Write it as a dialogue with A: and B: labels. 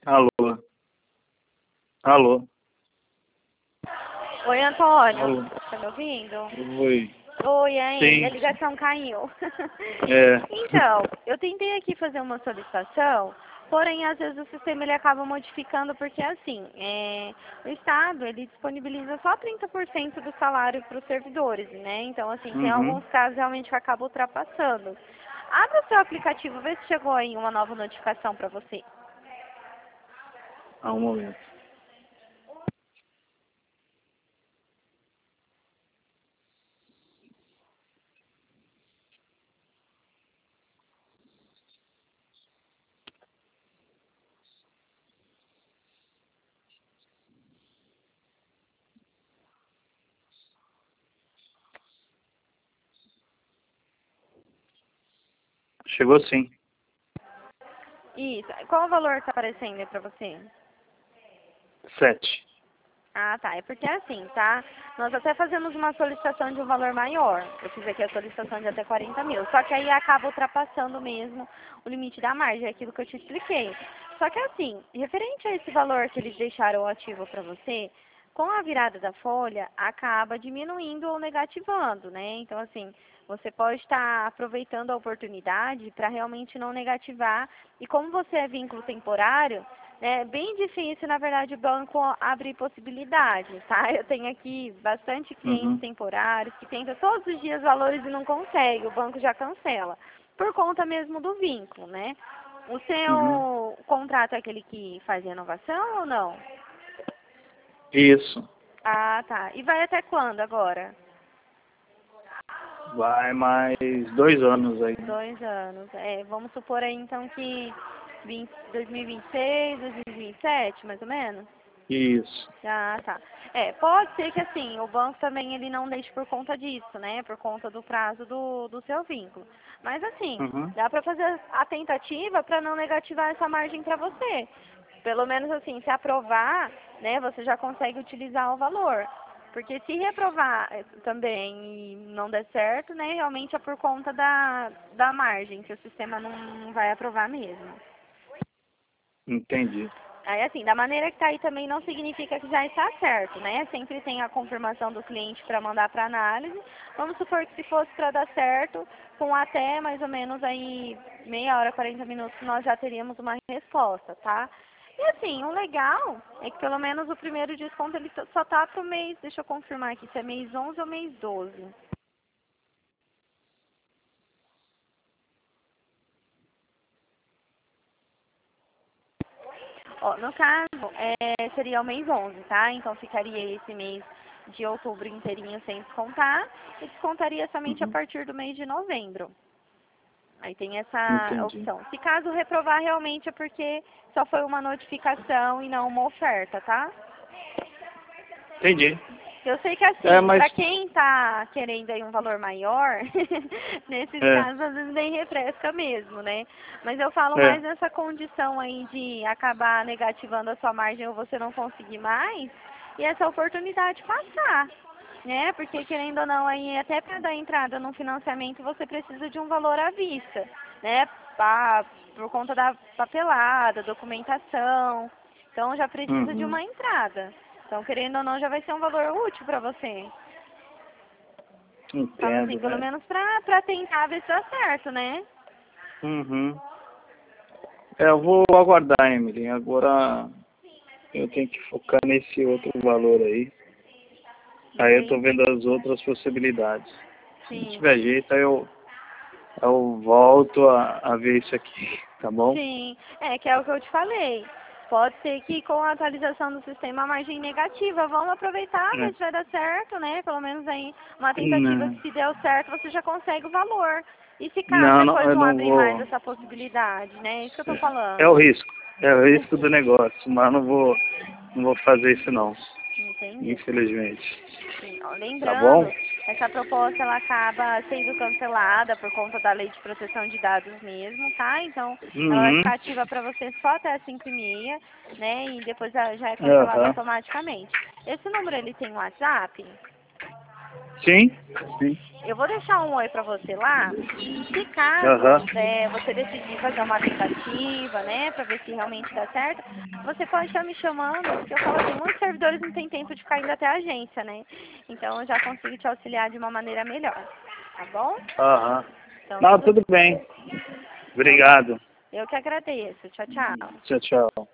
A: Alô? Alô?
B: Oi, Antônio.
A: Alô?
B: Tá me ouvindo?
A: Oi.
B: Oi, aí,
A: Sim.
B: a ligação caiu.
A: É.
B: Então, eu tentei aqui fazer uma solicitação, porém, às vezes o sistema ele acaba modificando porque, assim, o Estado, ele disponibiliza só 30% do salário para os servidores, né? Então, assim, tem
A: Uhum.
B: alguns casos realmente que acaba ultrapassando. Abre o seu aplicativo, vê se chegou aí uma nova notificação para você.
A: Um momento. Chegou sim.
B: Isso. Qual o valor que está aparecendo aí para você?
A: 7.
B: Ah, tá. É porque é assim, tá? Nós até fazemos uma solicitação de um valor maior. Eu fiz aqui a solicitação de até 40 mil. Só que aí acaba ultrapassando mesmo o limite da margem, é aquilo que eu te expliquei. Só que assim, referente a esse valor que eles deixaram ativo para você, com a virada da folha, acaba diminuindo ou negativando, né? Então, assim, você pode estar aproveitando a oportunidade para realmente não negativar. E como você é vínculo temporário, é bem difícil, na verdade, o banco abrir possibilidades, tá? Eu tenho aqui bastante clientes
A: Uhum.
B: temporários que tentam todos os dias valores e não consegue, o banco já cancela, por conta mesmo do vínculo, né? O
A: Uhum.
B: seu contrato é aquele que faz renovação ou não?
A: Isso.
B: Ah, tá. E vai até quando agora?
A: Vai mais 2 anos aí.
B: 2 anos. Vamos supor aí então que 2026, 2027, mais ou menos?
A: Isso.
B: Ah, tá. Pode ser que assim, o banco também ele não deixe por conta disso, né? Por conta do prazo do seu vínculo. Mas assim,
A: Uhum.
B: dá para fazer a tentativa para não negativar essa margem para você. Pelo menos assim, se aprovar, né, você já consegue utilizar o valor. Porque se reprovar também e não der certo, né, realmente é por conta da margem, que o sistema não vai aprovar mesmo.
A: Entendi.
B: Aí, assim, da maneira que tá aí também não significa que já está certo, né? Sempre tem a confirmação do cliente para mandar para análise. Vamos supor que se fosse para dar certo, com até mais ou menos aí meia hora, 40 minutos, nós já teríamos uma resposta, tá? E assim, o legal é que pelo menos o primeiro desconto ele só tá pro mês, deixa eu confirmar aqui se é mês 11 ou mês 12. Ó, no caso, seria o mês 11, tá? Então ficaria esse mês de outubro inteirinho sem descontar e descontaria somente a
A: Uhum.
B: partir do mês de novembro. Aí tem essa
A: Entendi.
B: opção. Se caso reprovar, realmente é porque só foi uma notificação e não uma oferta, tá?
A: Entendi.
B: Eu sei que
A: É,
B: assim,
A: mas...
B: para quem tá querendo aí um valor maior, nesses
A: É.
B: casos às vezes nem refresca mesmo, né? Mas eu falo
A: É.
B: mais nessa condição aí de acabar negativando a sua margem ou você não conseguir mais e essa oportunidade passar, né? Porque querendo ou não aí até para dar entrada no financiamento você precisa de um valor à vista, né? Por conta da papelada, documentação. Então já precisa de
A: Uhum.
B: uma entrada. Então, querendo ou não, já vai ser um valor útil para você. Falo assim,
A: Entendo,
B: pelo
A: né?
B: menos pra tentar ver se dá certo, né?
A: Uhum. É, eu vou aguardar, Emily. Agora eu tenho que focar nesse outro valor aí. Aí eu tô
B: Entendi.
A: vendo as outras possibilidades. Se não
B: Sim,
A: tiver jeito, aí eu volto a ver isso aqui, tá bom?
B: sim. Que é o que eu te falei. Pode ser que com a atualização do sistema a margem negativa. Vamos aproveitar,
A: É.
B: ver se vai dar certo, né? Pelo menos aí uma tentativa
A: Não,
B: que se deu certo, você já consegue o valor. E se caso
A: não,
B: depois
A: eu
B: não
A: não
B: abrir mais
A: vou.
B: essa possibilidade, né? É isso que eu tô
A: É o
B: falando.
A: risco. É o risco do negócio, mas não vou fazer isso não.
B: Entendi.
A: Infelizmente.
B: Sim, ó,
A: Tá bom?
B: lembrando, essa proposta ela acaba sendo cancelada por conta da lei de proteção de dados mesmo, tá? Então, ela vai
A: Uhum.
B: ficar ativa para você só até as 5h30, né? E depois já é cancelada
A: Aham.
B: automaticamente. Esse número, ele tem WhatsApp?
A: Sim? Sim.
B: eu vou deixar um oi pra você lá. Se caso você decidir fazer uma tentativa, né, pra ver se realmente dá certo, você pode estar me chamando, porque eu falo assim, muitos servidores não têm tempo de ficar indo até a agência, né? Então eu já consigo te auxiliar de uma maneira melhor, tá bom? Então,
A: Não, tudo bem. Obrigado.
B: eu que agradeço. Tchau, tchau.
A: Tchau, tchau.